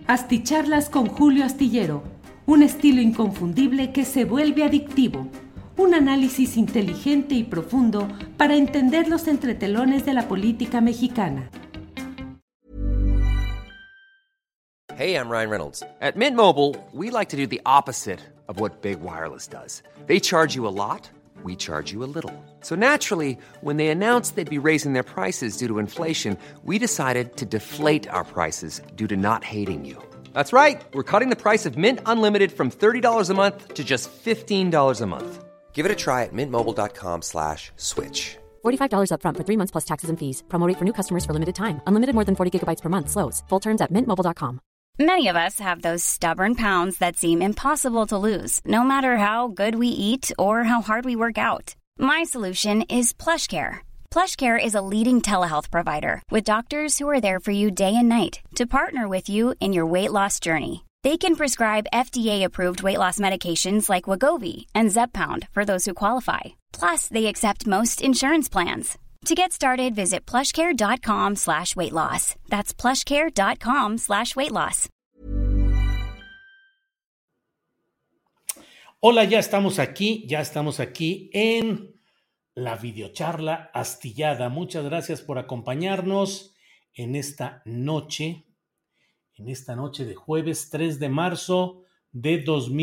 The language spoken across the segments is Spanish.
Asticharlas con Julio Astillero, un estilo inconfundible que se vuelve adictivo. Un análisis inteligente y profundo para entender los entretelones de la política mexicana. Hey, I'm Ryan Reynolds. At Mint Mobile, we like to do the opposite of what Big Wireless does. They charge you a lot, we charge you a little. So naturally, when they announced they'd be raising their prices due to inflation, we decided to deflate our prices due to not hating you. That's right. We're cutting the price of Mint Unlimited from $30 a month to just $15 a month. Give it a try at mintmobile.com/switch. $45 up front for 3 months plus taxes and fees. Promo rate for new customers for limited time. Unlimited more than 40 gigabytes per month slows. Full terms at mintmobile.com. Many of us have those stubborn pounds that seem impossible to lose, no matter how good we eat or how hard we work out. My solution is PlushCare. PlushCare is a leading telehealth provider with doctors who are there for you day and night to partner with you in your weight loss journey. They can prescribe FDA-approved weight loss medications like Wegovy and Zepbound for those who qualify. Plus, they accept most insurance plans. To get started, visit plushcare.com/weightloss. That's plushcare.com/weightloss. Hola, ya estamos aquí en la videocharla astillada. Muchas gracias por acompañarnos en esta noche de jueves 3 de marzo de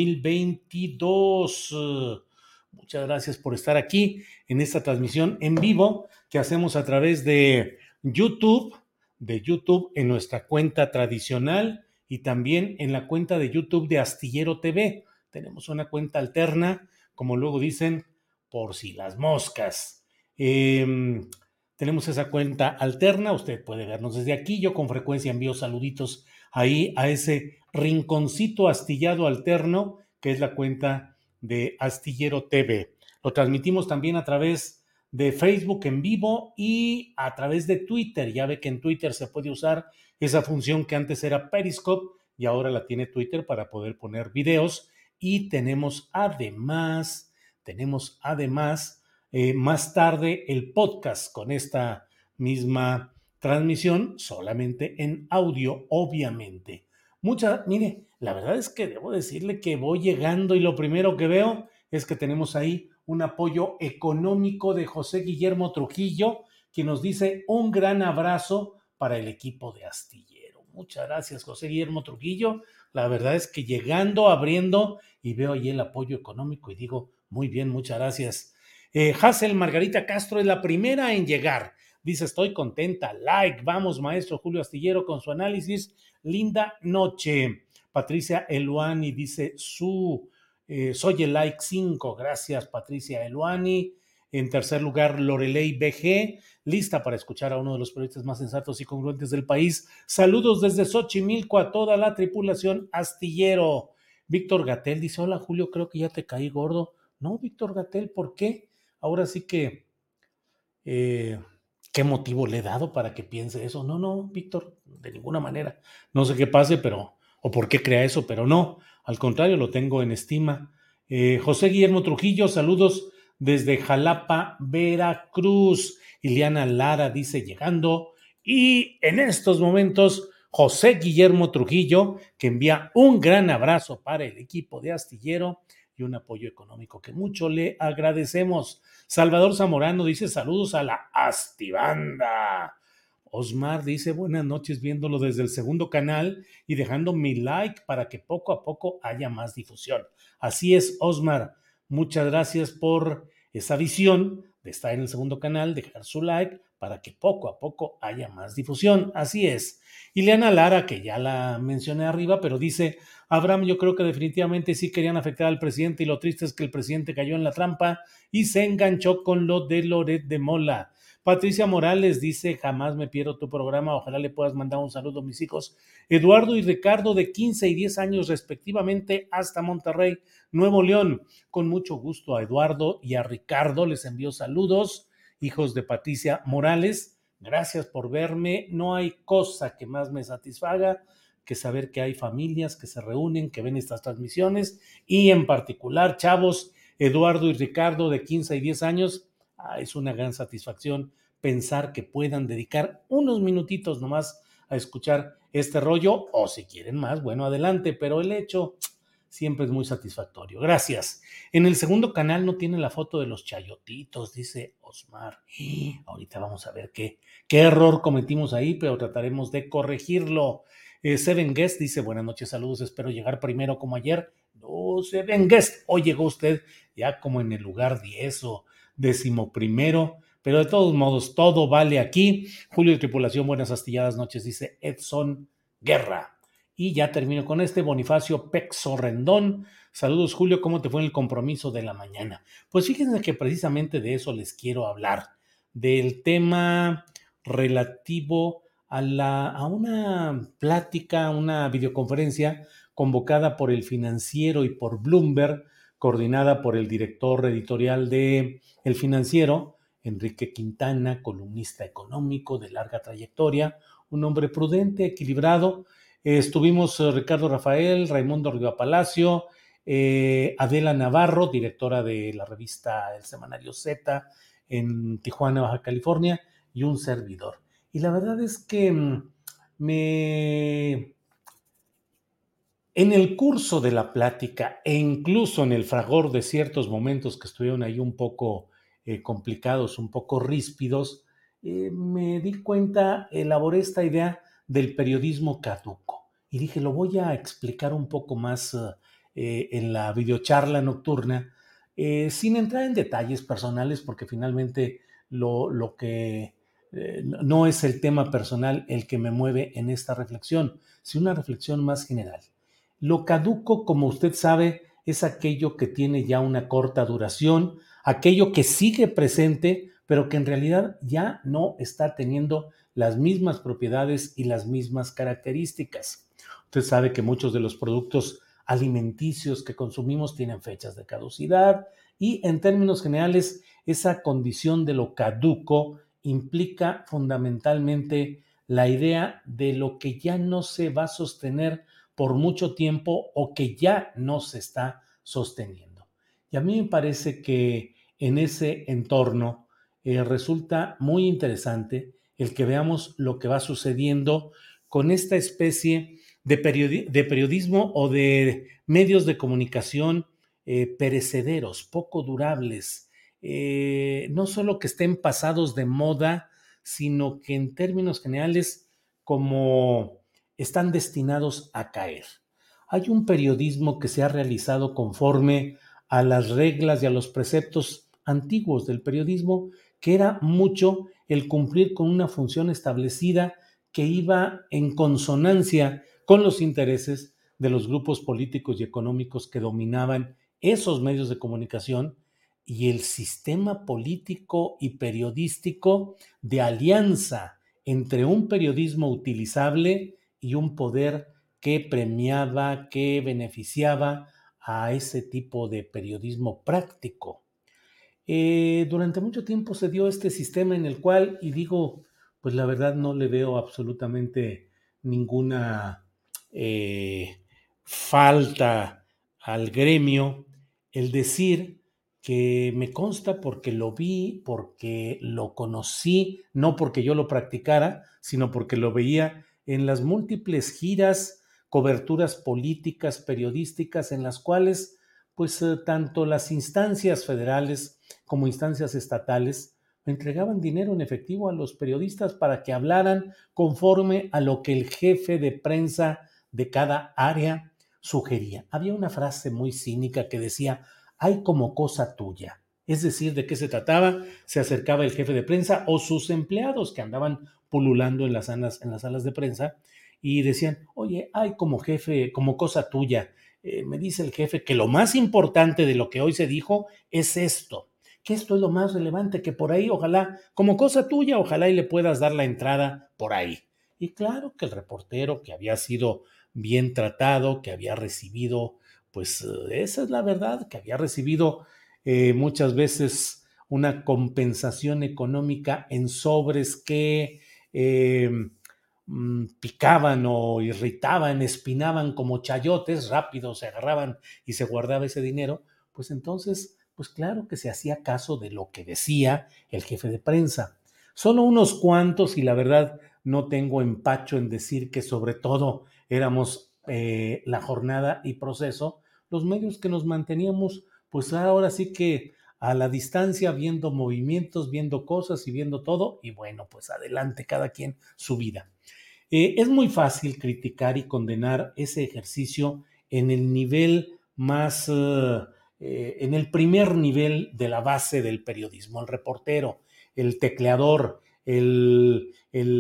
2022. Muchas gracias por estar aquí en esta transmisión en vivo que hacemos a través de YouTube en nuestra cuenta tradicional y también en la cuenta de YouTube de Astillero TV. Tenemos una cuenta alterna, como luego dicen, por si las moscas. Tenemos esa cuenta alterna, usted puede vernos desde aquí. Yo con frecuencia envío saluditos ahí a ese rinconcito astillado alterno que es la cuenta de Astillero TV. Lo transmitimos también a través de Facebook en vivo y a través de Twitter. Ya ve que en Twitter se puede usar esa función que antes era Periscope y ahora la tiene Twitter para poder poner videos. Y tenemos además más tarde el podcast con esta misma transmisión, solamente en audio, obviamente. Mire, la verdad es que debo decirle que voy llegando y lo primero que veo es que tenemos ahí un apoyo económico de José Guillermo Trujillo, que nos dice un gran abrazo para el equipo de Astillero. Muchas gracias, José Guillermo Trujillo. La verdad es que llegando, abriendo y veo ahí el apoyo económico y digo, muy bien, muchas gracias. Hazel Margarita Castro es la primera en llegar. Dice, estoy contenta. Like, vamos, maestro Julio Astillero con su análisis. Linda noche. Patricia Eluani dice, soy el like 5. Gracias, Patricia Eluani. En tercer lugar, Lorelei BG, lista para escuchar a uno de los periodistas más sensatos y congruentes del país. Saludos desde Xochimilco a toda la tripulación Astillero. Víctor Gatell dice, hola Julio, creo que ya te caí gordo. No, Víctor Gatell, ¿por qué? Ahora sí que, ¿qué motivo le he dado para que piense eso? No, Víctor, de ninguna manera. No sé qué pase, o por qué crea eso, pero no. Al contrario, lo tengo en estima. José Guillermo Trujillo, saludos desde Jalapa, Veracruz. Ileana Lara dice, llegando. Y en estos momentos, José Guillermo Trujillo, que envía un gran abrazo para el equipo de Astillero y un apoyo económico que mucho le agradecemos. Salvador Zamorano dice, saludos a la Astibanda. Osmar dice, buenas noches, viéndolo desde el segundo canal y dejando mi like para que poco a poco haya más difusión. Así es, Osmar. Muchas gracias por esa visión de estar en el segundo canal, dejar su like para que poco a poco haya más difusión. Así es. Ileana Lara, que ya la mencioné arriba, pero dice, Abraham, yo creo que definitivamente sí querían afectar al presidente y lo triste es que el presidente cayó en la trampa y se enganchó con lo de Loret de Mola. Patricia Morales dice, jamás me pierdo tu programa, ojalá le puedas mandar un saludo a mis hijos Eduardo y Ricardo de 15 y 10 años respectivamente hasta Monterrey, Nuevo León. Con mucho gusto a Eduardo y a Ricardo les envío saludos, hijos de Patricia Morales. Gracias por verme, no hay cosa que más me satisfaga que saber que hay familias que se reúnen, que ven estas transmisiones y en particular, chavos, Eduardo y Ricardo de 15 y 10 años, es una gran satisfacción pensar que puedan dedicar unos minutitos nomás a escuchar este rollo, o si quieren más, bueno, adelante, pero el hecho siempre es muy satisfactorio. Gracias. En el segundo canal no tiene la foto de los chayotitos, dice Osmar. Ahorita vamos a ver qué error cometimos ahí, pero trataremos de corregirlo. Seven Guest dice, buenas noches, saludos, espero llegar primero como ayer. No, Seven Guest, hoy llegó usted ya como en el lugar 10 o 11º, pero de todos modos, todo vale aquí. Julio de Tripulación, buenas astilladas noches, dice Edson Guerra. Y ya termino con Bonifacio Pexo Rendón. Saludos, Julio, ¿cómo te fue en el compromiso de la mañana? Pues fíjense que precisamente de eso les quiero hablar, del tema relativo a una plática, una videoconferencia convocada por El Financiero y por Bloomberg, coordinada por el director editorial de El Financiero, Enrique Quintana, columnista económico de larga trayectoria, un hombre prudente, equilibrado. Estuvimos Ricardo Rafael, Raimundo Riva Palacio, Adela Navarro, directora de la revista El Semanario Z en Tijuana, Baja California, y un servidor. Y la verdad es que en el curso de la plática e incluso en el fragor de ciertos momentos que estuvieron ahí un poco complicados, un poco ríspidos, me di cuenta, elaboré esta idea del periodismo caduco. Y dije, lo voy a explicar un poco más en la videocharla nocturna, sin entrar en detalles personales, porque finalmente lo que no es el tema personal el que me mueve en esta reflexión, sino una reflexión más general. Lo caduco, como usted sabe, es aquello que tiene ya una corta duración, aquello que sigue presente, pero que en realidad ya no está teniendo las mismas propiedades y las mismas características. Usted sabe que muchos de los productos alimenticios que consumimos tienen fechas de caducidad y en términos generales esa condición de lo caduco implica fundamentalmente la idea de lo que ya no se va a sostener por mucho tiempo o que ya no se está sosteniendo. Y a mí me parece que en ese entorno resulta muy interesante el que veamos lo que va sucediendo con esta especie de periodismo o de medios de comunicación perecederos, poco durables, no solo que estén pasados de moda, sino que en términos generales como están destinados a caer. Hay un periodismo que se ha realizado conforme a las reglas y a los preceptos antiguos del periodismo, que era mucho el cumplir con una función establecida que iba en consonancia con los intereses de los grupos políticos y económicos que dominaban esos medios de comunicación y el sistema político y periodístico de alianza entre un periodismo utilizable y un poder que premiaba, que beneficiaba a ese tipo de periodismo práctico. Durante mucho tiempo se dio este sistema en el cual, y digo, pues la verdad no le veo absolutamente ninguna falta al gremio, el decir que me consta porque lo vi, porque lo conocí, no porque yo lo practicara, sino porque lo veía en las múltiples giras, coberturas políticas, periodísticas, en las cuales pues tanto las instancias federales como instancias estatales entregaban dinero en efectivo a los periodistas para que hablaran conforme a lo que el jefe de prensa de cada área sugería. Había una frase muy cínica que decía, hay como cosa tuya. Es decir, ¿de qué se trataba? Se acercaba el jefe de prensa o sus empleados que andaban pululando en las salas de prensa y decían, oye, hay como jefe, como cosa tuya. Me dice el jefe que lo más importante de lo que hoy se dijo es esto, que esto es lo más relevante, que por ahí ojalá, como cosa tuya, ojalá y le puedas dar la entrada por ahí. Y claro que el reportero que había sido bien tratado, que había recibido, pues esa es la verdad, que había recibido muchas veces una compensación económica en sobres que picaban o irritaban, espinaban como chayotes, rápido se agarraban y se guardaba ese dinero, pues entonces, pues claro que se hacía caso de lo que decía el jefe de prensa. Solo unos cuantos, y la verdad no tengo empacho en decir que sobre todo éramos La Jornada y Proceso, los medios que nos manteníamos, pues ahora sí que a la distancia, viendo movimientos, viendo cosas y viendo todo, y bueno, pues adelante, cada quien su vida. Es muy fácil criticar y condenar ese ejercicio en el nivel más, en el primer nivel de la base del periodismo, el reportero, el tecleador, el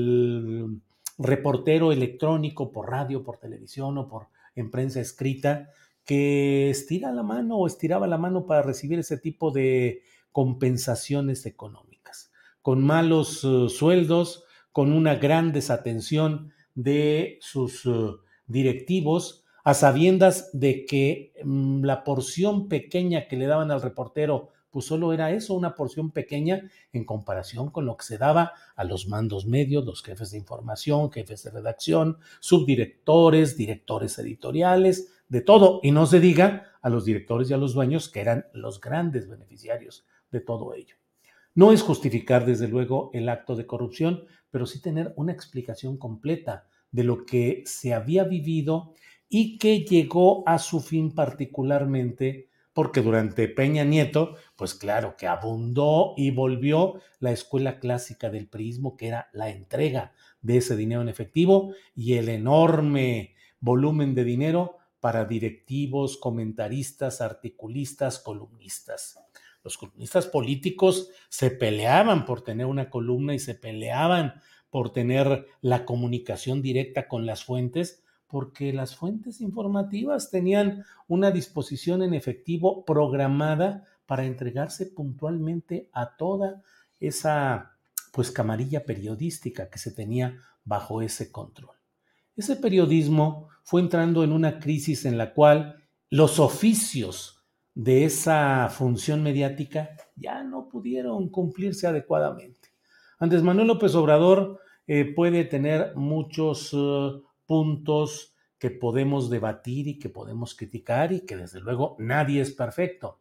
reportero electrónico por radio, por televisión o en prensa escrita, que estira la mano o estiraba la mano para recibir ese tipo de compensaciones económicas, con malos sueldos, con una gran desatención de sus directivos, a sabiendas de que la porción pequeña que le daban al reportero, pues solo era eso, una porción pequeña en comparación con lo que se daba a los mandos medios, los jefes de información, jefes de redacción, subdirectores, directores editoriales, de todo, y no se diga a los directores y a los dueños, que eran los grandes beneficiarios de todo ello. No es justificar, desde luego, el acto de corrupción, pero sí tener una explicación completa de lo que se había vivido y que llegó a su fin particularmente porque durante Peña Nieto, pues claro que abundó y volvió la escuela clásica del priismo, que era la entrega de ese dinero en efectivo y el enorme volumen de dinero para directivos, comentaristas, articulistas, columnistas. Los columnistas políticos se peleaban por tener una columna y se peleaban por tener la comunicación directa con las fuentes, porque las fuentes informativas tenían una disposición en efectivo programada para entregarse puntualmente a toda esa camarilla periodística que se tenía bajo ese control. Ese periodismo fue entrando en una crisis en la cual los oficios de esa función mediática ya no pudieron cumplirse adecuadamente. Andrés Manuel López Obrador puede tener muchos puntos que podemos debatir y que podemos criticar y que desde luego nadie es perfecto.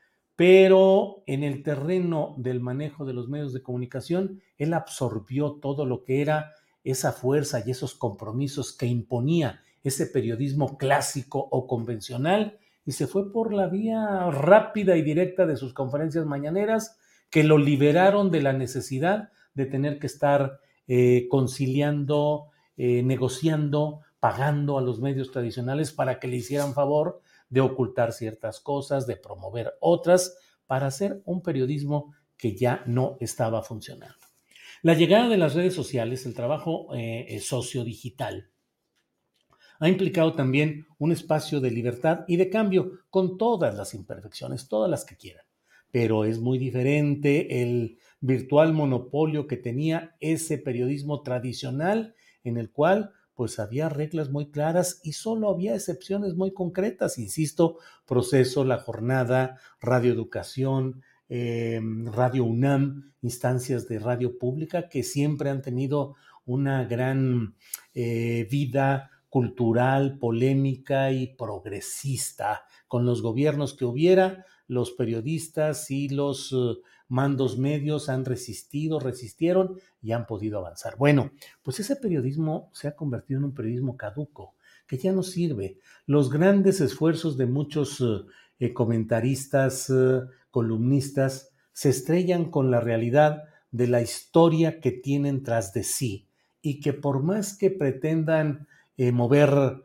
Pero en el terreno del manejo de los medios de comunicación, él absorbió todo lo que era esa fuerza y esos compromisos que imponía ese periodismo clásico o convencional y se fue por la vía rápida y directa de sus conferencias mañaneras que lo liberaron de la necesidad de tener que estar conciliando, negociando, pagando a los medios tradicionales para que le hicieran favor de ocultar ciertas cosas, de promover otras, para hacer un periodismo que ya no estaba funcionando. La llegada de las redes sociales, el trabajo sociodigital, ha implicado también un espacio de libertad y de cambio con todas las imperfecciones, todas las que quieran. Pero es muy diferente el virtual monopolio que tenía ese periodismo tradicional en el cual pues había reglas muy claras y solo había excepciones muy concretas, insisto, Proceso, La Jornada, Radio Educación, Radio UNAM, instancias de radio pública que siempre han tenido una gran vida cultural, polémica y progresista. Con los gobiernos que hubiera, los periodistas y los mandos medios han resistieron y han podido avanzar. Bueno, pues ese periodismo se ha convertido en un periodismo caduco, que ya no sirve. Los grandes esfuerzos de muchos comentaristas, columnistas, se estrellan con la realidad de la historia que tienen tras de sí y que por más que pretendan mover...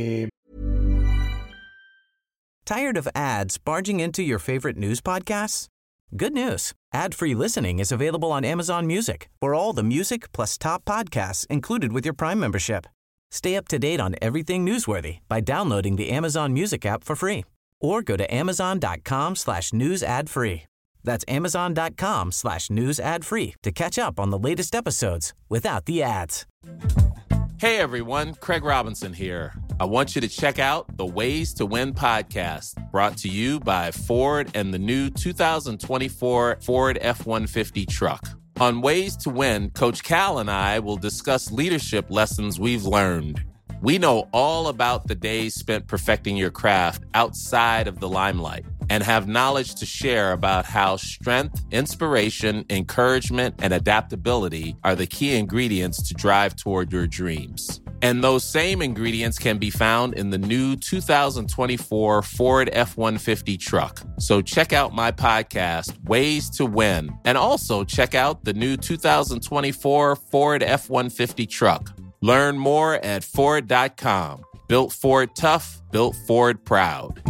Tired of ads barging into your favorite news podcasts? Good news. Ad-free listening is available on Amazon Music for all the music plus top podcasts included with your Prime membership. Stay up to date on everything newsworthy by downloading the Amazon Music app for free or go to amazon.com/news ad free. That's amazon.com/news ad free to catch up on the latest episodes without the ads. Hey everyone, Craig Robinson here. I want you to check out the Ways to Win podcast, brought to you by Ford and the new 2024 Ford F-150 truck. On Ways to Win, Coach Cal and I will discuss leadership lessons we've learned. We know all about the days spent perfecting your craft outside of the limelight. and have knowledge to share about how strength, inspiration, encouragement, and adaptability are the key ingredients to drive toward your dreams. And those same ingredients can be found in the new 2024 Ford F-150 truck. So check out my podcast, Ways to Win, and also check out the new 2024 Ford F-150 truck. Learn more at Ford.com. Built Ford tough, built Ford proud.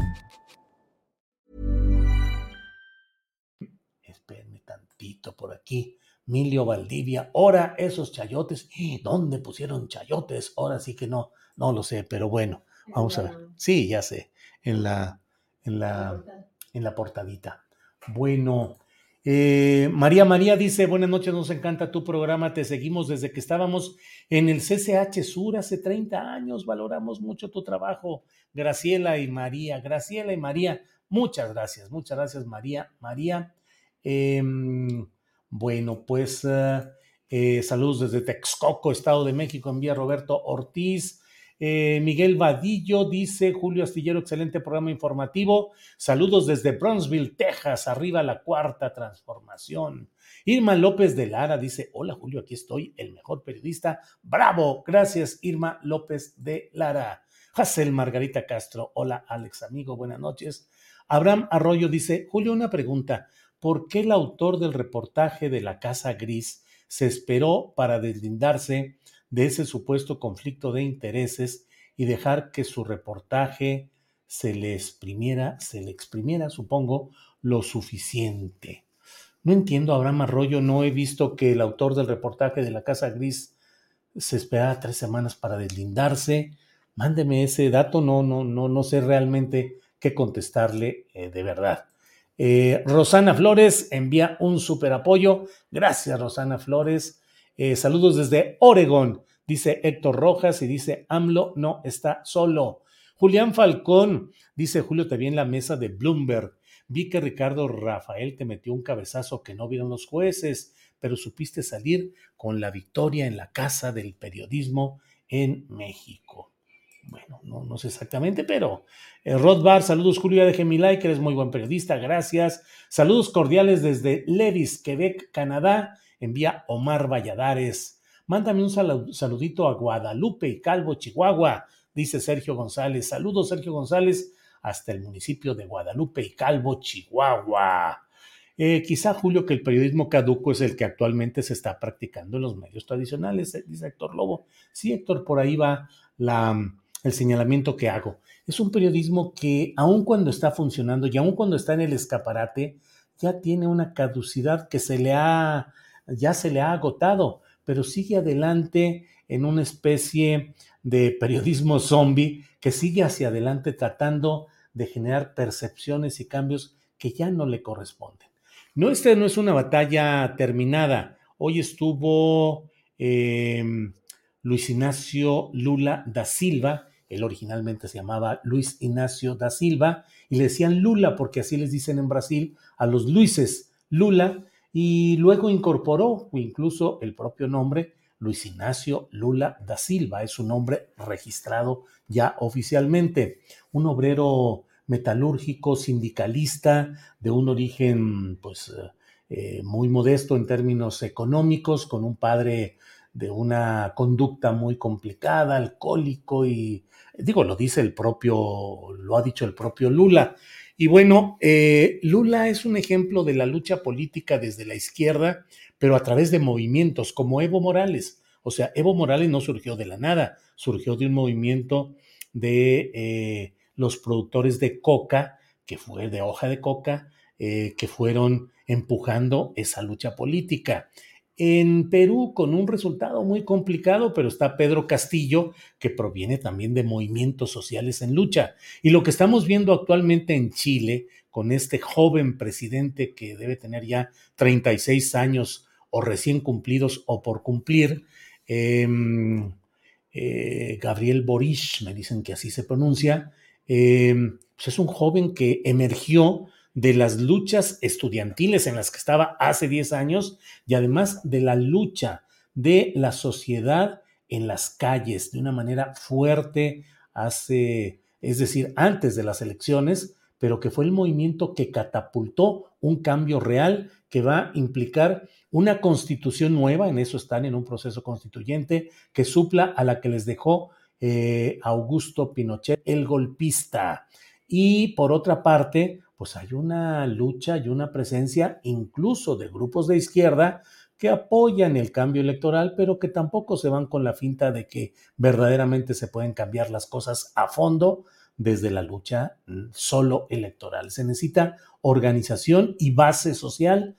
Espérenme tantito por aquí. Emilio Valdivia, ahora esos chayotes, ¿dónde pusieron chayotes? Ahora sí que no lo sé, pero bueno, vamos a ver. Sí, ya sé, en la portadita. Bueno, María dice, buenas noches, nos encanta tu programa, te seguimos desde que estábamos en el CCH Sur hace 30 años, valoramos mucho tu trabajo. Graciela y María, muchas gracias María. Bueno, pues saludos desde Texcoco, Estado de México, envía Roberto Ortiz. Miguel Vadillo dice, Julio Astillero, excelente programa informativo. Saludos desde Brownsville, Texas, arriba la cuarta transformación. Irma López de Lara dice, hola Julio, aquí estoy, el mejor periodista. Bravo, gracias Irma López de Lara. Hazel Margarita Castro, hola Alex, amigo, buenas noches. Abraham Arroyo dice, Julio, una pregunta. ¿Por qué el autor del reportaje de la Casa Gris se esperó para deslindarse de ese supuesto conflicto de intereses y dejar que su reportaje se le exprimiera, supongo, lo suficiente? No entiendo, Abraham Arroyo, no he visto que el autor del reportaje de la Casa Gris se esperara 3 semanas para deslindarse. Mándeme ese dato, no sé realmente qué contestarle de verdad. Rosana Flores envía un super apoyo. Gracias, Rosana Flores. Saludos desde Oregón, dice Héctor Rojas, y dice AMLO no está solo. Julián Falcón dice, Julio, te vi en la mesa de Bloomberg. Vi que Ricardo Rafael te metió un cabezazo que no vieron los jueces, pero supiste salir con la victoria en la casa del periodismo en México. Bueno, no sé exactamente, pero Rod Bar, saludos Julio, de Gemilay, que eres muy buen periodista, gracias. Saludos cordiales desde Levis, Quebec, Canadá, envía Omar Valladares. Mándame un saludito a Guadalupe y Calvo, Chihuahua, dice Sergio González. Saludos Sergio González, hasta el municipio de Guadalupe y Calvo, Chihuahua. Quizá, Julio, que el periodismo caduco es el que actualmente se está practicando en los medios tradicionales, dice Héctor Lobo. Sí, Héctor, por ahí va el señalamiento que hago. Es un periodismo que, aun cuando está funcionando y aun cuando está en el escaparate, ya tiene una caducidad que ya se le ha agotado, pero sigue adelante en una especie de periodismo zombie que sigue hacia adelante tratando de generar percepciones y cambios que ya no le corresponden. No, esta no es una batalla terminada. Hoy estuvo Luis Inácio Lula da Silva. Él originalmente se llamaba Luis Inácio da Silva y le decían Lula porque así les dicen en Brasil a los Luises, Lula, y luego incorporó incluso el propio nombre Luis Inácio Lula da Silva, es su nombre registrado ya oficialmente. Un obrero metalúrgico, sindicalista, de un origen pues muy modesto en términos económicos, con un padre de una conducta muy complicada, alcohólico, y lo ha dicho el propio Lula. Y bueno, Lula es un ejemplo de la lucha política desde la izquierda, pero a través de movimientos como Evo Morales. O sea, Evo Morales no surgió de la nada, surgió de un movimiento de los productores de coca, que fue de hoja de coca, que fueron empujando esa lucha política. En Perú, con un resultado muy complicado, pero está Pedro Castillo, que proviene también de movimientos sociales en lucha. Y lo que estamos viendo actualmente en Chile, con este joven presidente que debe tener ya 36 años o recién cumplidos o por cumplir, Gabriel Boric, me dicen que así se pronuncia, pues es un joven que emergió de las luchas estudiantiles en las que estaba hace 10 años y además de la lucha de la sociedad en las calles de una manera fuerte antes de las elecciones, pero que fue el movimiento que catapultó un cambio real que va a implicar una constitución nueva, en eso están en un proceso constituyente, que supla a la que les dejó Augusto Pinochet, el golpista. Y por otra parte, pues hay una lucha y una presencia incluso de grupos de izquierda que apoyan el cambio electoral, pero que tampoco se van con la finta de que verdaderamente se pueden cambiar las cosas a fondo desde la lucha solo electoral. Se necesita organización y base social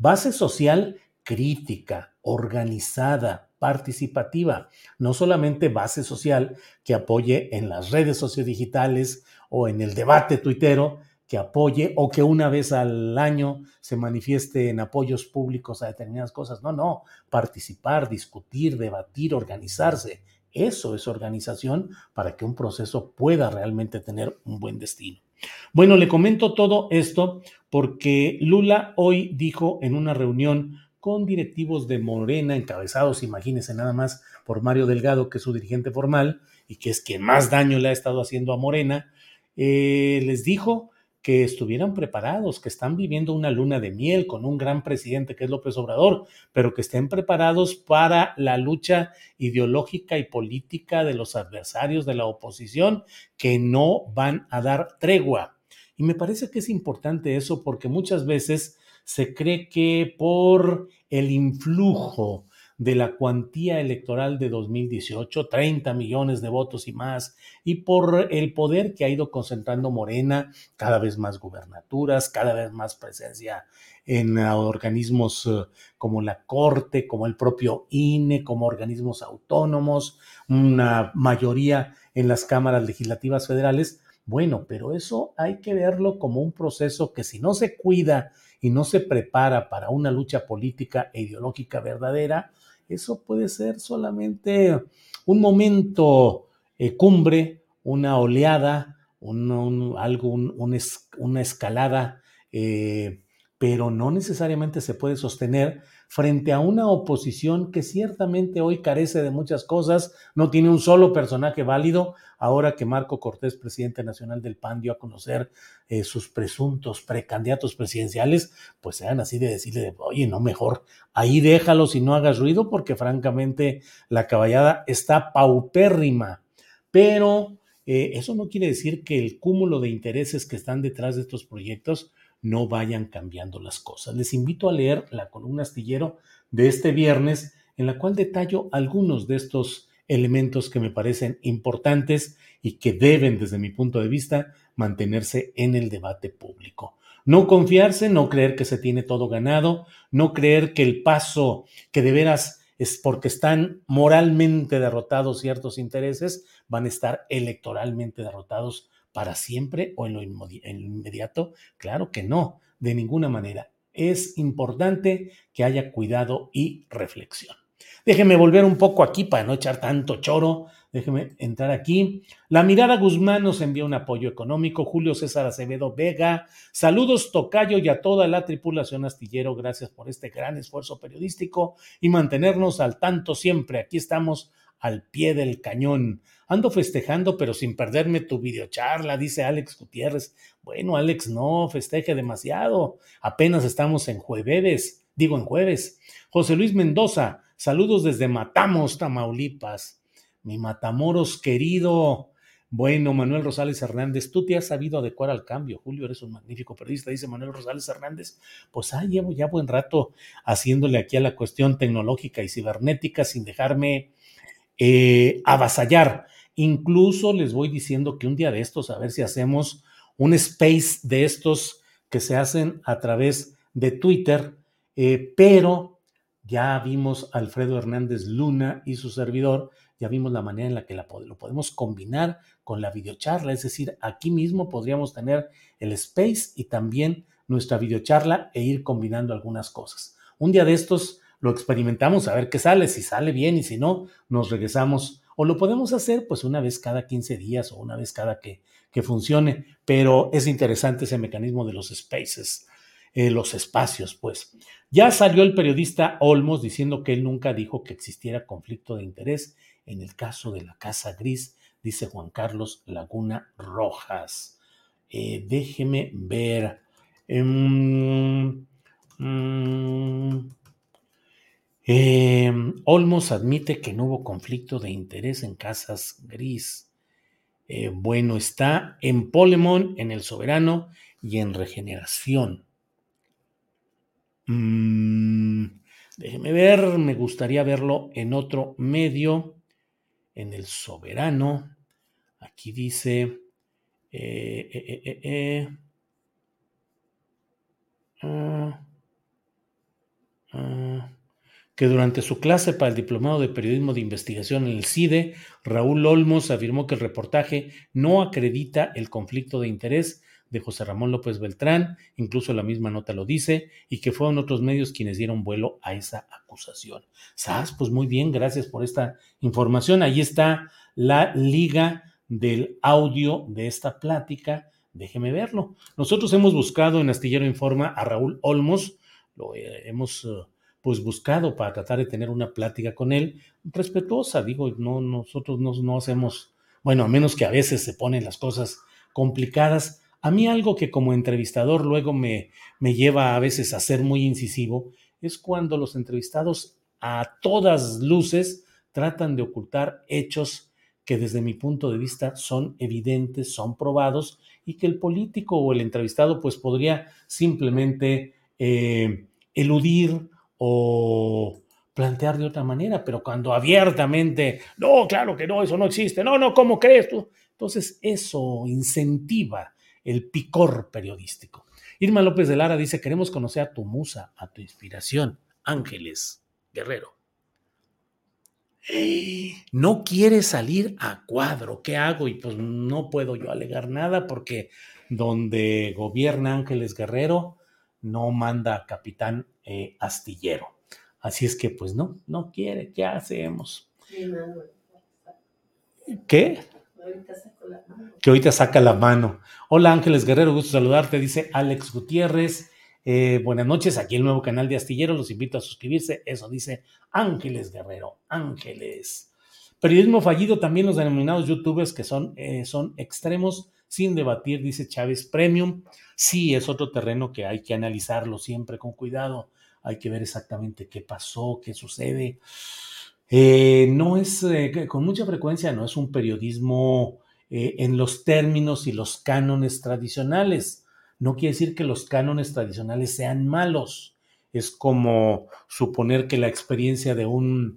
crítica, organizada, participativa, no solamente base social que apoye en las redes sociodigitales o en el debate tuitero, que apoye o que una vez al año se manifieste en apoyos públicos a determinadas cosas. No, participar, discutir, debatir, organizarse. Eso es organización para que un proceso pueda realmente tener un buen destino. Bueno, le comento todo esto porque Lula hoy dijo en una reunión con directivos de Morena, encabezados, imagínense nada más, por Mario Delgado, que es su dirigente formal y que es quien más daño le ha estado haciendo a Morena, les dijo que estuvieran preparados, que están viviendo una luna de miel con un gran presidente que es López Obrador, pero que estén preparados para la lucha ideológica y política de los adversarios de la oposición, que no van a dar tregua. Y me parece que es importante eso porque muchas veces se cree que por el influjo de la cuantía electoral de 2018, 30 millones de votos y más, y por el poder que ha ido concentrando Morena, cada vez más gubernaturas, cada vez más presencia en organismos como la Corte, como el propio INE, como organismos autónomos, una mayoría en las cámaras legislativas federales. Bueno, pero eso hay que verlo como un proceso que si no se cuida y no se prepara para una lucha política e ideológica verdadera, eso puede ser solamente un momento cumbre, una oleada, una escalada, pero no necesariamente se puede sostener frente a una oposición que ciertamente hoy carece de muchas cosas, no tiene un solo personaje válido. Ahora que Marco Cortés, presidente nacional del PAN, dio a conocer sus presuntos precandidatos presidenciales, pues sean así de decirle, oye, no, mejor ahí déjalos y no hagas ruido, porque francamente la caballada está paupérrima. Pero eso no quiere decir que el cúmulo de intereses que están detrás de estos proyectos no vayan cambiando las cosas. Les invito a leer la columna astillero de este viernes, en la cual detallo algunos de estos elementos que me parecen importantes y que deben, desde mi punto de vista, mantenerse en el debate público. No confiarse, no creer que se tiene todo ganado, no creer que el paso que de veras es porque están moralmente derrotados ciertos intereses, van a estar electoralmente derrotados para siempre o en lo inmediato. Claro que no, de ninguna manera. Es importante que haya cuidado y reflexión. Déjeme volver un poco aquí para no echar tanto choro. Déjeme entrar aquí. La Mirada Guzmán nos envía un apoyo económico. Julio César Acevedo Vega. Saludos, tocayo, y a toda la tripulación astillero. Gracias por este gran esfuerzo periodístico y mantenernos al tanto siempre. Aquí estamos al pie del cañón. Ando festejando, pero sin perderme tu videocharla, dice Alex Gutiérrez. Bueno, Alex, no festeje demasiado. Apenas estamos en jueves. José Luis Mendoza, saludos desde Matamoros, Tamaulipas. Mi Matamoros querido. Bueno, Manuel Rosales Hernández, tú te has sabido adecuar al cambio. Julio, eres un magnífico periodista, dice Manuel Rosales Hernández. Pues llevo ya buen rato haciéndole aquí a la cuestión tecnológica y cibernética sin dejarme avasallar. Incluso les voy diciendo que un día de estos, a ver si hacemos un space de estos que se hacen a través de Twitter, pero ya vimos a Alfredo Hernández Luna y su servidor, ya vimos la manera en la que lo podemos combinar con la videocharla, es decir, aquí mismo podríamos tener el space y también nuestra videocharla e ir combinando algunas cosas. Un día de estos lo experimentamos a ver qué sale, si sale bien y si no, nos regresamos. O lo podemos hacer pues una vez cada 15 días o una vez cada que funcione, pero es interesante ese mecanismo de los spaces, los espacios, pues. Ya salió el periodista Olmos diciendo que él nunca dijo que existiera conflicto de interés en el caso de la Casa Gris, dice Juan Carlos Laguna Rojas. Déjeme ver. Olmos admite que no hubo conflicto de interés en Casas Gris. Bueno, está en Polemon, en El Soberano y en Regeneración. Déjeme ver, me gustaría verlo en otro medio, en El Soberano. Aquí dice que durante su clase para el Diplomado de Periodismo de Investigación en el CIDE, Raúl Olmos afirmó que el reportaje no acredita el conflicto de interés de José Ramón López Beltrán, incluso la misma nota lo dice, y que fueron otros medios quienes dieron vuelo a esa acusación. ¿Sabes? Pues muy bien, gracias por esta información. Ahí está la liga del audio de esta plática. Déjeme verlo. Nosotros hemos buscado en Astillero Informa a Raúl Olmos, lo hemos pues buscado para tratar de tener una plática con él respetuosa. Digo, no, nosotros no hacemos, bueno, a menos que a veces se ponen las cosas complicadas. A mí algo que como entrevistador luego me lleva a veces a ser muy incisivo es cuando los entrevistados a todas luces tratan de ocultar hechos que desde mi punto de vista son evidentes, son probados, y que el político o el entrevistado pues podría simplemente eludir o plantear de otra manera, pero cuando abiertamente, no, claro que no, eso no existe, no, ¿cómo crees tú? Entonces eso incentiva el picor periodístico. Irma López de Lara dice, queremos conocer a tu musa, a tu inspiración, Ángeles Guerrero. No quiere salir a cuadro, ¿qué hago? Y pues no puedo yo alegar nada porque donde gobierna Ángeles Guerrero no manda capitán Astillero. Así es que pues no quiere, ¿qué hacemos? ¿Qué? Que ahorita saca la mano. Hola Ángeles Guerrero, gusto saludarte, dice Alex Gutiérrez. Buenas noches, aquí el nuevo canal de Astillero, los invito a suscribirse. Eso dice Ángeles Guerrero. Ángeles. Periodismo fallido, también los denominados youtubers que son extremos sin debatir, dice Chávez Premium. Sí, es otro terreno que hay que analizarlo siempre con cuidado. Hay que ver exactamente qué pasó, qué sucede. No es, con mucha frecuencia, no es un periodismo en los términos y los cánones tradicionales. No quiere decir que los cánones tradicionales sean malos. Es como suponer que la experiencia de un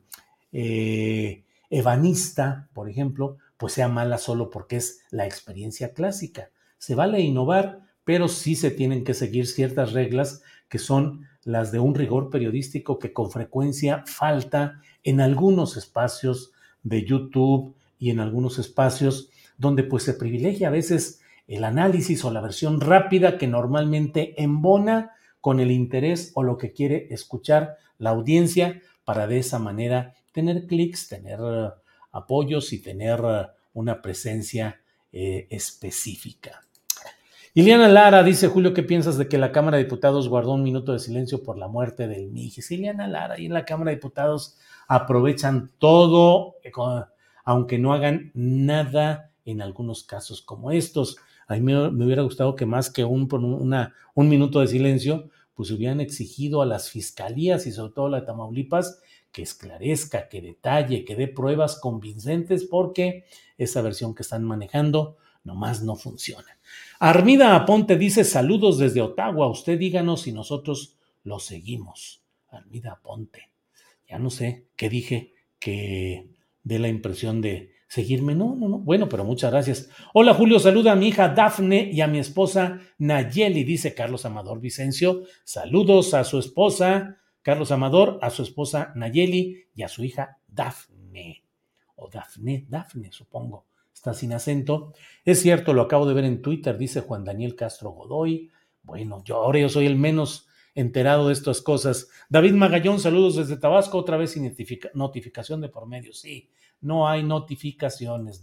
ebanista, por ejemplo, pues sea mala solo porque es la experiencia clásica. Se vale innovar, pero sí se tienen que seguir ciertas reglas que son las de un rigor periodístico que con frecuencia falta en algunos espacios de YouTube y en algunos espacios donde pues se privilegia a veces el análisis o la versión rápida que normalmente embona con el interés o lo que quiere escuchar la audiencia para de esa manera tener clics, tener apoyos y tener una presencia específica. Ileana Lara dice, Julio, ¿qué piensas de que la Cámara de Diputados guardó un minuto de silencio por la muerte del Mijis? Ileana Lara, y en la Cámara de Diputados aprovechan todo, aunque no hagan nada en algunos casos como estos. A mí me hubiera gustado que más que un minuto de silencio, pues hubieran exigido a las fiscalías y sobre todo la de Tamaulipas que esclarezca, que detalle, que dé pruebas convincentes, porque esa versión que están manejando nomás no funciona. Armida Aponte dice, saludos desde Ottawa, usted díganos si nosotros lo seguimos. Armida Aponte, ya no sé qué dije que dé la impresión de seguirme. No, bueno, pero muchas gracias. Hola Julio, saluda a mi hija Dafne y a mi esposa Nayeli, dice Carlos Amador Vicencio. Saludos a su esposa Carlos Amador, a su esposa Nayeli y a su hija Dafne, o Dafne, supongo. Está sin acento. Es cierto, lo acabo de ver en Twitter, dice Juan Daniel Castro Godoy. Bueno, ahora yo soy el menos enterado de estas cosas. David Magallón, saludos desde Tabasco, otra vez sin notificación de por medio. Sí, no hay notificaciones.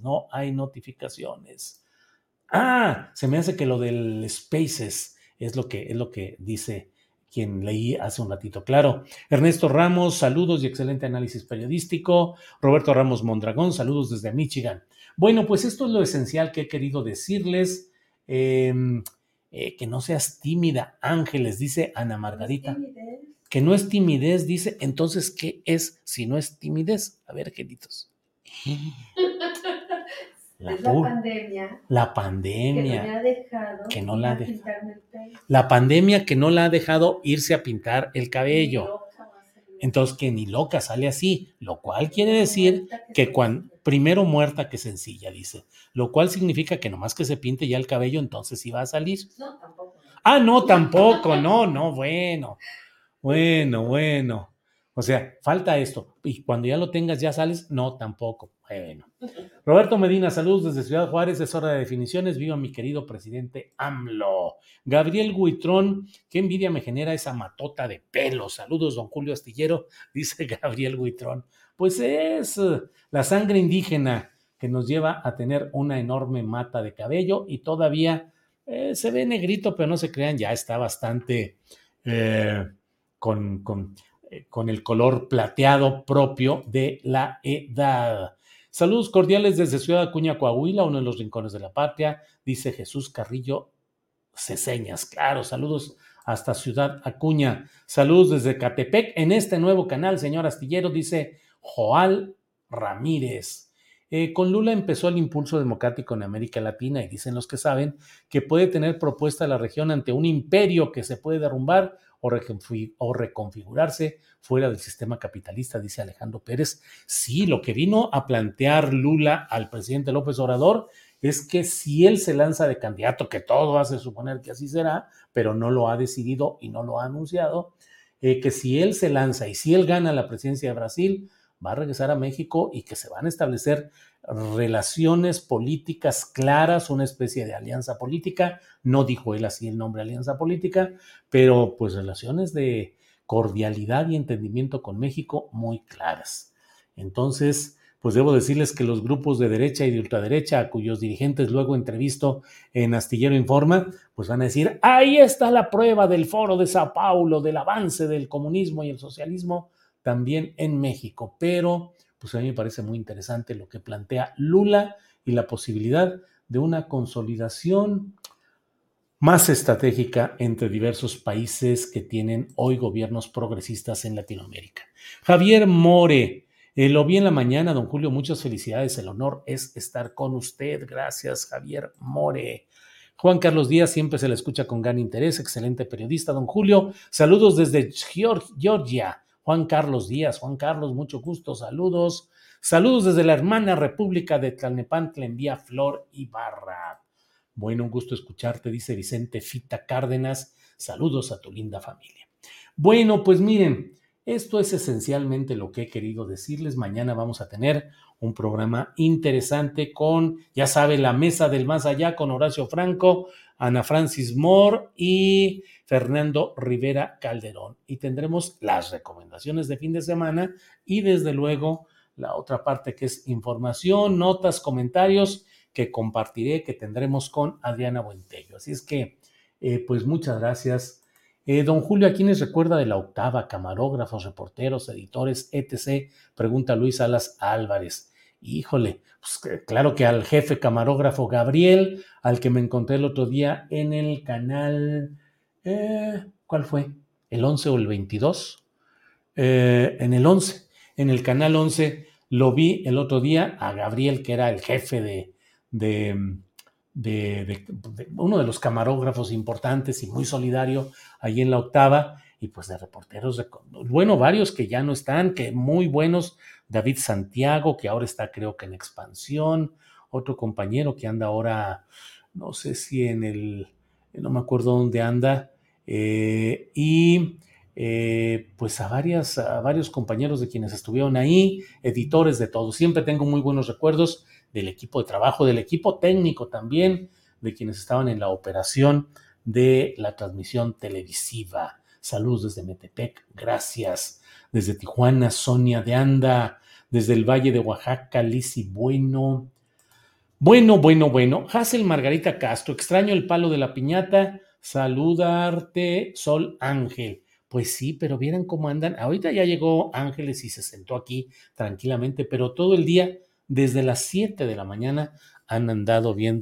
Se me hace que lo del Spaces es lo que dice quien leí hace un ratito. Claro. Ernesto Ramos, saludos y excelente análisis periodístico. Roberto Ramos Mondragón, saludos desde Michigan. Bueno, pues esto es lo esencial que he querido decirles. Que no seas tímida, Ángeles, dice Ana Margarita. Que no es timidez, dice. Entonces, ¿qué es si no es timidez? A ver, gelitos. Es la pandemia. La pandemia. Que no me ha dejado que no la pintarme el pelo. La pandemia que no la ha dejado irse a pintar el cabello. Entonces, que ni loca sale así, lo cual quiere decir que primero muerta que sencilla, dice. Lo cual significa que nomás que se pinte ya el cabello, entonces sí va a salir. No, tampoco. Ah, no, tampoco, no, bueno. O sea, falta esto. Y cuando ya lo tengas, ya sales. No, tampoco. Bueno. Roberto Medina, saludos desde Ciudad Juárez. Es hora de definiciones. Viva mi querido presidente AMLO. Gabriel Huitrón, qué envidia me genera esa matota de pelo. Saludos, don Julio Astillero, dice Gabriel Huitrón. Pues es la sangre indígena que nos lleva a tener una enorme mata de cabello y todavía se ve negrito, pero no se crean, ya está bastante con el color plateado propio de la edad. Saludos cordiales desde Ciudad Acuña, Coahuila, uno de los rincones de la patria, dice Jesús Carrillo Ceseñas. Claro, saludos hasta Ciudad Acuña. Saludos desde Catepec en este nuevo canal, señor Astillero, dice Joal Ramírez. Con Lula empezó el impulso democrático en América Latina y dicen los que saben que puede tener propuesta la región ante un imperio que se puede derrumbar o reconfigurarse fuera del sistema capitalista, dice Alejandro Pérez. Sí, lo que vino a plantear Lula al presidente López Obrador es que si él se lanza de candidato, que todo hace suponer que así será, pero no lo ha decidido y no lo ha anunciado, que si él se lanza y si él gana la presidencia de Brasil, va a regresar a México y que se van a establecer relaciones políticas claras, una especie de alianza política. No dijo él así el nombre alianza política, pero pues relaciones de cordialidad y entendimiento con México muy claras. Entonces, pues debo decirles que los grupos de derecha y de ultraderecha, a cuyos dirigentes luego entrevisto en Astillero Informa, pues van a decir, ahí está la prueba del Foro de Sao Paulo, del avance del comunismo y el socialismo también en México. Pero pues a mí me parece muy interesante lo que plantea Lula y la posibilidad de una consolidación más estratégica entre diversos países que tienen hoy gobiernos progresistas en Latinoamérica. Javier More, lo vi en la mañana, don Julio, muchas felicidades, el honor es estar con usted. Gracias, Javier More. Juan Carlos Díaz, siempre se le escucha con gran interés, excelente periodista, don Julio. Saludos desde Georgia. Juan Carlos Díaz, Juan Carlos, mucho gusto, saludos. Saludos desde la hermana República de Tlalnepantla, envía Flor Ibarra. Bueno, un gusto escucharte, dice Vicente Fita Cárdenas. Saludos a tu linda familia. Bueno, pues miren, esto es esencialmente lo que he querido decirles. Mañana vamos a tener un programa interesante con, ya sabe, la Mesa del Más Allá con Horacio Franco, Ana Francis Moore y Fernando Rivera Calderón. Y tendremos las recomendaciones de fin de semana y desde luego la otra parte que es información, notas, comentarios que compartiré, que tendremos con Adriana Buentello. Así es que, pues muchas gracias. Don Julio, ¿a quiénes recuerda de la octava? Camarógrafos, reporteros, editores, etc. Pregunta Luis Salas Álvarez. Híjole, pues claro que al jefe camarógrafo Gabriel, al que me encontré el otro día en el canal, ¿cuál fue? ¿El 11 o el 22? En el 11, en el canal 11 lo vi el otro día a Gabriel, que era el jefe de uno de los camarógrafos importantes y muy solidario ahí en la octava, y pues de reporteros, bueno, varios que ya no están, que muy buenos, David Santiago, que ahora está creo que en Expansión, otro compañero que anda ahora, no sé si no me acuerdo dónde anda, pues a varios compañeros de quienes estuvieron ahí, editores de todo. Siempre tengo muy buenos recuerdos del equipo de trabajo, del equipo técnico también, de quienes estaban en la operación de la transmisión televisiva. Saludos desde Metepec, gracias. Desde Tijuana, Sonia de Anda. Desde el Valle de Oaxaca, Lizzy Bueno. Bueno. Hazel Margarita Castro, extraño el palo de la piñata. Saludarte, Sol Ángel. Pues sí, pero vieran cómo andan. Ahorita ya llegó Ángeles y se sentó aquí tranquilamente, pero todo el día, desde las 7 de la mañana, han andado viendo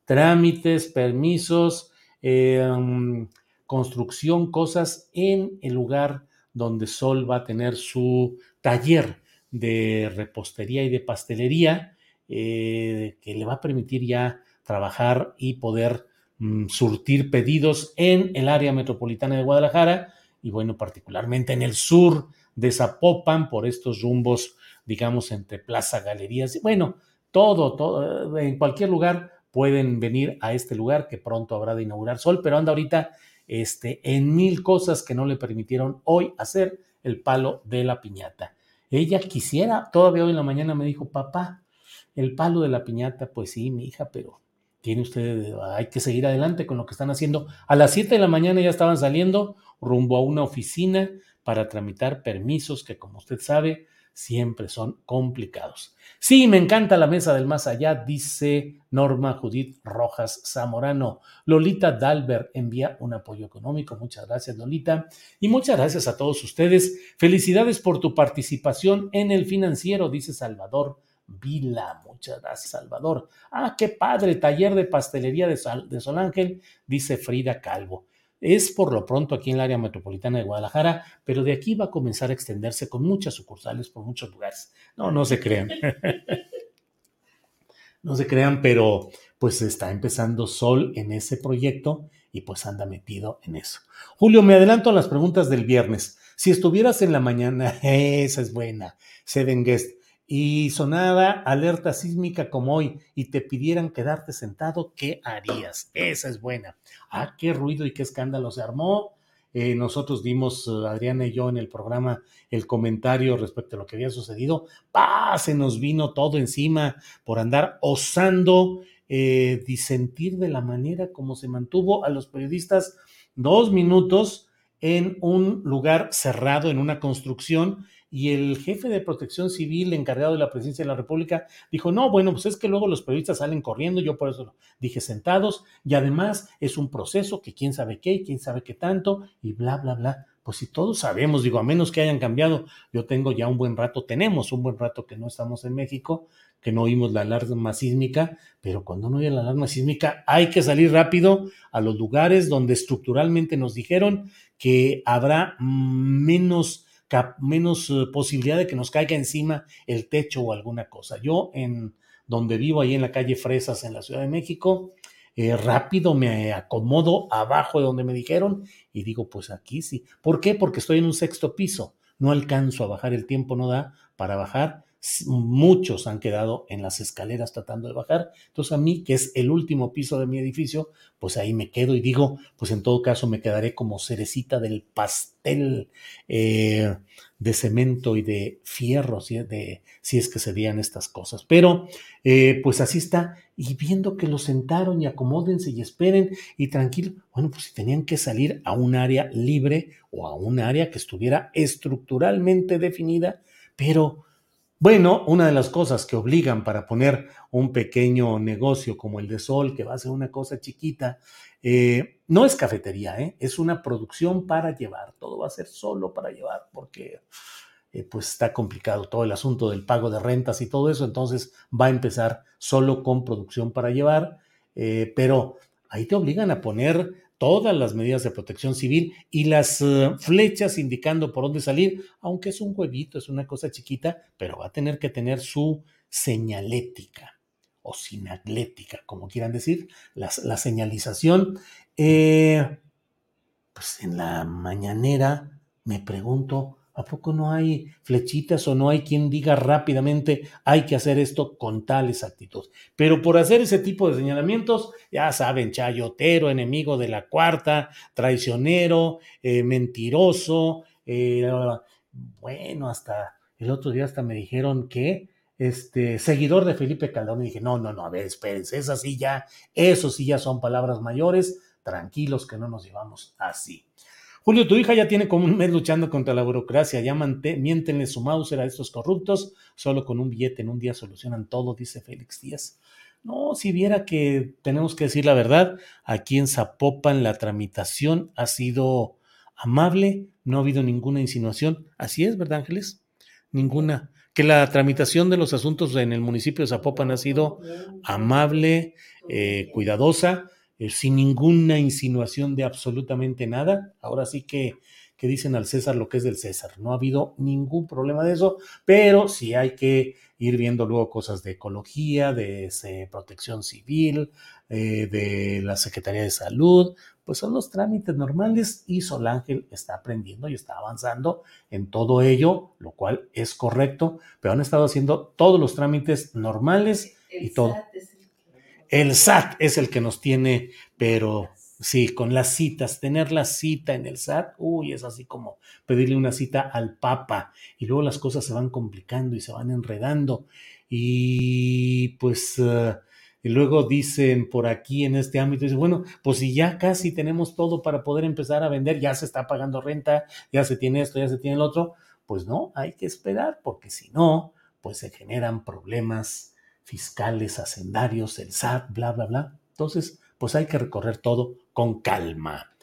trámites, permisos, construcción, cosas en el lugar donde Sol va a tener su taller de repostería y de pastelería, que le va a permitir ya trabajar y poder surtir pedidos en el área metropolitana de Guadalajara y bueno, particularmente en el sur de Zapopan, por estos rumbos, digamos, entre Plaza, Galerías, bueno, todo, en cualquier lugar pueden venir a este lugar que pronto habrá de inaugurar Sol, pero anda ahorita en 1000 cosas que no le permitieron hoy hacer el palo de la piñata. Ella quisiera, todavía hoy en la mañana me dijo, papá, el palo de la piñata, pues sí, mi hija, pero tiene usted, hay que seguir adelante con lo que están haciendo. A las 7 de la mañana ya estaban saliendo rumbo a una oficina para tramitar permisos que, como usted sabe, siempre son complicados. Sí, me encanta la mesa del más allá, dice Norma Judith Rojas Zamorano. Lolita Dalbert envía un apoyo económico. Muchas gracias, Lolita. Y muchas gracias a todos ustedes. Felicidades por tu participación en El Financiero, dice Salvador Vila. Muchas gracias, Salvador. Ah, qué padre, taller de pastelería de Sol Ángel, dice Frida Calvo. Es por lo pronto aquí en el área metropolitana de Guadalajara, pero de aquí va a comenzar a extenderse con muchas sucursales por muchos lugares. No se crean. No se crean, pero pues está empezando Sol en ese proyecto y pues anda metido en eso. Julio, me adelanto a las preguntas del viernes. Si estuvieras en la mañana, esa es buena, Seven Guest, y sonara alerta sísmica como hoy y te pidieran quedarte sentado, ¿qué harías? Esa es buena. Ah, qué ruido y qué escándalo se armó. Nosotros dimos, Adriana y yo, en el programa el comentario respecto a lo que había sucedido. Se nos vino todo encima por andar osando disentir de la manera como se mantuvo a los periodistas 2 minutos en un lugar cerrado, en una construcción, y el jefe de Protección Civil encargado de la Presidencia de la República dijo, no, bueno, pues es que luego los periodistas salen corriendo, yo por eso dije sentados, y además es un proceso que quién sabe qué y quién sabe qué tanto, y bla, bla, bla. Pues si todos sabemos, digo, a menos que hayan cambiado, yo tengo ya tenemos un buen rato que no estamos en México, que no oímos la alarma sísmica, pero cuando no oye la alarma sísmica hay que salir rápido a los lugares donde estructuralmente nos dijeron que habrá menos posibilidad de que nos caiga encima el techo o alguna cosa. Yo en donde vivo, ahí en la calle Fresas, en la Ciudad de México, rápido me acomodo abajo de donde me dijeron y digo, pues aquí sí. ¿Por qué? Porque estoy en un 6º piso, no alcanzo a bajar, el tiempo no da para bajar. Muchos han quedado en las escaleras tratando de bajar, entonces a mí, que es el último piso de mi edificio, pues ahí me quedo y digo, pues en todo caso me quedaré como cerecita del pastel de cemento y de fierro, si es que se dieran estas cosas, pero pues así está, y viendo que lo sentaron y acomódense y esperen y tranquilo, bueno, pues si tenían que salir a un área libre o a un área que estuviera estructuralmente definida, pero bueno, una de las cosas que obligan para poner un pequeño negocio como el de Sol, que va a ser una cosa chiquita, no es cafetería, es una producción para llevar. Todo va a ser solo para llevar porque pues está complicado todo el asunto del pago de rentas y todo eso. Entonces va a empezar solo con producción para llevar, pero ahí te obligan a poner todas las medidas de protección civil y las flechas indicando por dónde salir, aunque es un huevito, es una cosa chiquita, pero va a tener que tener su señalética o sinaglética, como quieran decir, la señalización. Pues en la mañanera me pregunto, ¿a poco no hay flechitas o no hay quien diga rápidamente hay que hacer esto con tal exactitud? Pero por hacer ese tipo de señalamientos, ya saben, chayotero, enemigo de la cuarta, traicionero, mentiroso, bueno, hasta el otro día hasta me dijeron que seguidor de Felipe Calderón, y dije, no, a ver, espérense, eso sí ya son palabras mayores, tranquilos que no nos llevamos así. Julio, tu hija ya tiene como un mes luchando contra la burocracia, ya miéntenle su Mauser a estos corruptos, solo con un billete en un día solucionan todo, dice Félix Díaz. No, si viera que tenemos que decir la verdad, aquí en Zapopan la tramitación ha sido amable, no ha habido ninguna insinuación, así es, ¿verdad, Ángeles? Ninguna. que la tramitación de los asuntos en el municipio de Zapopan ha sido amable, cuidadosa, sin ninguna insinuación de absolutamente nada. Ahora sí que dicen al César lo que es del César. No ha habido ningún problema de eso, pero sí hay que ir viendo luego cosas de ecología, de protección civil, de la Secretaría de Salud. Pues son los trámites normales y Sol Ángel está aprendiendo y está avanzando en todo ello, lo cual es correcto, pero han estado haciendo todos los trámites normales y todo. El SAT es el que nos tiene, pero sí, con las citas, tener la cita en el SAT, es así como pedirle una cita al Papa, y luego las cosas se van complicando y se van enredando, y pues y luego dicen por aquí en este ámbito, dicen, bueno, pues si ya casi tenemos todo para poder empezar a vender, ya se está pagando renta, ya se tiene esto, ya se tiene el otro, pues no, hay que esperar, porque si no, pues se generan problemas fiscales, hacendarios, el SAT, bla, bla, bla. Entonces, pues hay que recorrer todo con calma.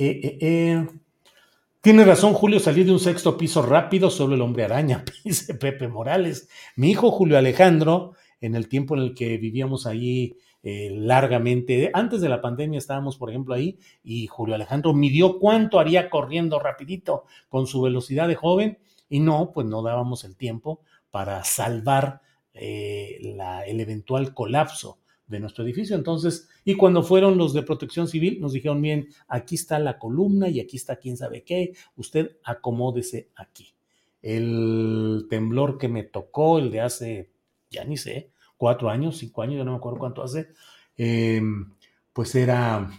Tiene razón, Julio, salir de un sexto piso rápido, solo el hombre araña, dice Pepe Morales. Mi hijo Julio Alejandro, en el tiempo en el que vivíamos ahí largamente, antes de la pandemia estábamos, por ejemplo, ahí, y Julio Alejandro midió cuánto haría corriendo rapidito con su velocidad de joven, y no, pues no dábamos el tiempo para salvar el eventual colapso de nuestro edificio. Entonces, y cuando fueron los de Protección Civil, nos dijeron, bien, aquí está la columna y aquí está quién sabe qué, usted acomódese aquí. El temblor que me tocó, el de hace, ya ni sé, 4 años, 5 años, ya no me acuerdo cuánto hace, pues era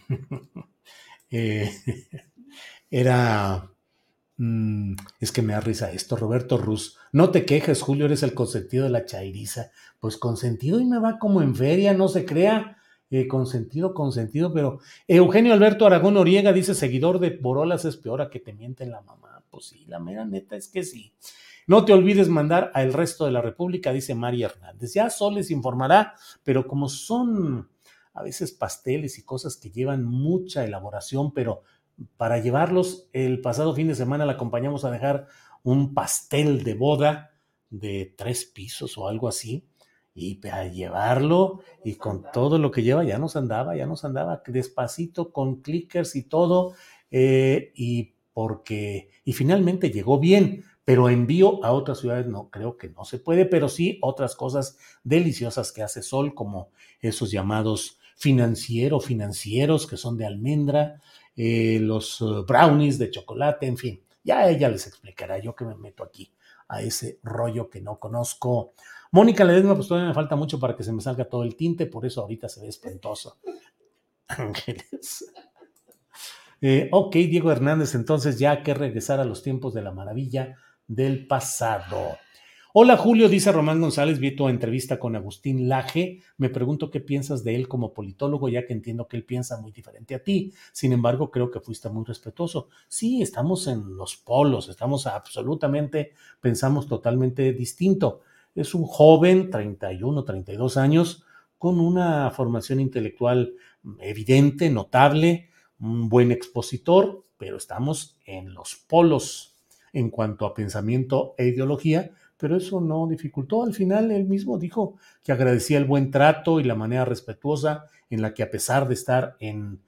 es que me da risa esto. Roberto Ruz, no te quejes, Julio, eres el consentido de la chairiza. Pues consentido y me va como en feria, no se crea. Consentido, pero Eugenio Alberto Aragón Noriega dice, seguidor de Borolas es peor a que te mienten la mamá. Pues sí, la mera neta es que sí. No te olvides mandar al resto de la República, dice María Hernández. Ya Sol les informará, pero como son a veces pasteles y cosas que llevan mucha elaboración, pero para llevarlos, el pasado fin de semana la acompañamos a dejar un pastel de boda de 3 pisos o algo así, y para llevarlo y con todo lo que lleva ya nos andaba despacito con clickers y todo, y finalmente llegó bien, pero envío a otras ciudades no, creo que no se puede, pero sí otras cosas deliciosas que hace Sol, como esos llamados financieros que son de almendra, los brownies de chocolate, en fin, ya ella les explicará, yo que me meto aquí a ese rollo que no conozco. Mónica Ledesma, pues todavía me falta mucho para que se me salga todo el tinte, por eso ahorita se ve espantoso. Ángeles. Ok, Diego Hernández, entonces ya hay que regresar a los tiempos de la maravilla del pasado. Hola Julio, dice Román González, vi tu entrevista con Agustín Laje, me pregunto qué piensas de él como politólogo, ya que entiendo que él piensa muy diferente a ti, sin embargo creo que fuiste muy respetuoso. Sí, estamos en los polos, pensamos totalmente distinto. Es un joven, 31, 32 años, con una formación intelectual evidente, notable, un buen expositor, pero estamos en los polos en cuanto a pensamiento e ideología, pero eso no dificultó. Al final él mismo dijo que agradecía el buen trato y la manera respetuosa en la que, a pesar de estar en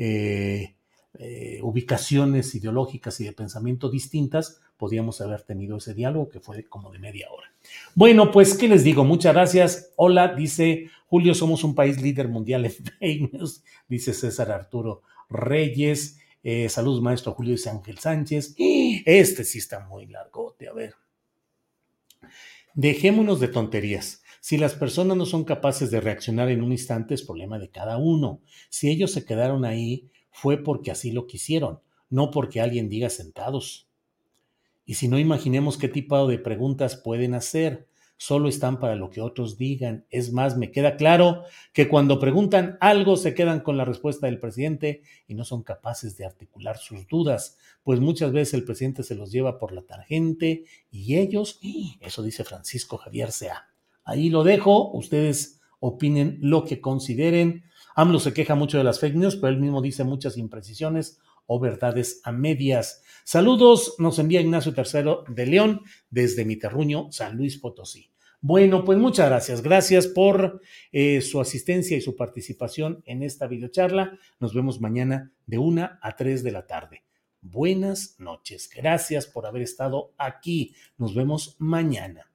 ubicaciones ideológicas y de pensamiento distintas, podíamos haber tenido ese diálogo que fue como de media hora. Bueno, pues, ¿qué les digo? Muchas gracias. Hola, dice Julio, somos un país líder mundial en fake news, dice César Arturo Reyes. Saludos, maestro Julio, dice Ángel Sánchez. Este sí está muy largote, a ver. Dejémonos de tonterías. Si las personas no son capaces de reaccionar en un instante, es problema de cada uno. Si ellos se quedaron ahí, fue porque así lo quisieron, no porque alguien diga sentados. Y si no, imaginemos qué tipo de preguntas pueden hacer. Solo están para lo que otros digan. Es más, me queda claro que cuando preguntan algo se quedan con la respuesta del presidente y no son capaces de articular sus dudas, pues muchas veces el presidente se los lleva por la tangente y ellos, eso dice Francisco Javier Sea. Ahí lo dejo, ustedes opinen lo que consideren. AMLO se queja mucho de las fake news, pero él mismo dice muchas imprecisiones o verdades a medias. Saludos, nos envía Ignacio III de León desde mi terruño, San Luis Potosí. Bueno, pues muchas gracias. Gracias por su asistencia y su participación en esta videocharla. Nos vemos mañana de 1 a 3 de la tarde. Buenas noches. Gracias por haber estado aquí. Nos vemos mañana.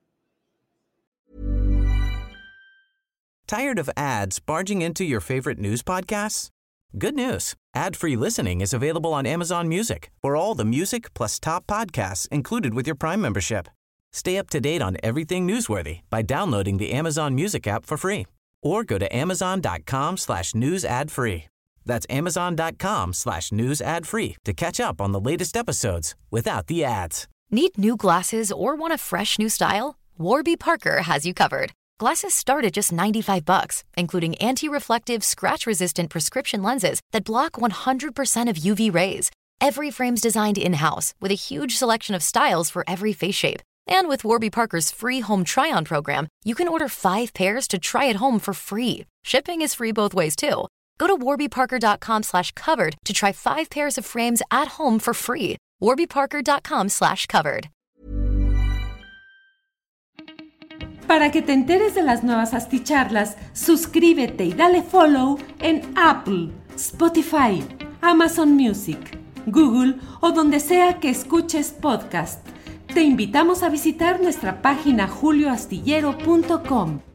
Tired of ads barging into your favorite news podcasts? Good news. Ad-free listening is available on Amazon Music for all the music plus top podcasts included with your Prime membership. Stay up to date on everything newsworthy by downloading the Amazon Music app for free or go to amazon.com/news ad free. That's amazon.com/news ad free to catch up on the latest episodes without the ads. Need new glasses or want a fresh new style? Warby Parker has you covered. Glasses start at just $95, including anti-reflective, scratch-resistant prescription lenses that block 100% of UV rays. Every frame's designed in-house with a huge selection of styles for every face shape. And with Warby Parker's free home try-on program, you can order 5 pairs to try at home for free. Shipping is free both ways, too. Go to warbyparker.com/covered to try 5 pairs of frames at home for free. warbyparker.com/covered. Para que te enteres de las nuevas asticharlas, suscríbete y dale follow en Apple, Spotify, Amazon Music, Google o donde sea que escuches podcast. Te invitamos a visitar nuestra página julioastillero.com.